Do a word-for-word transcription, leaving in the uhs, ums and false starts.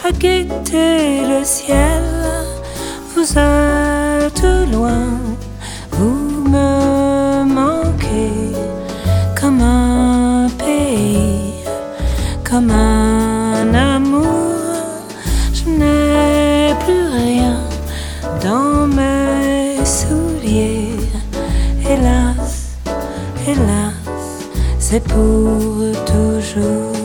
à guetter le ciel. Vous êtes loin, vous me manquez comme un pays, comme un amour. Je n'ai plus rien dans mes souliers. Hélas, hélas, c'est pour toujours.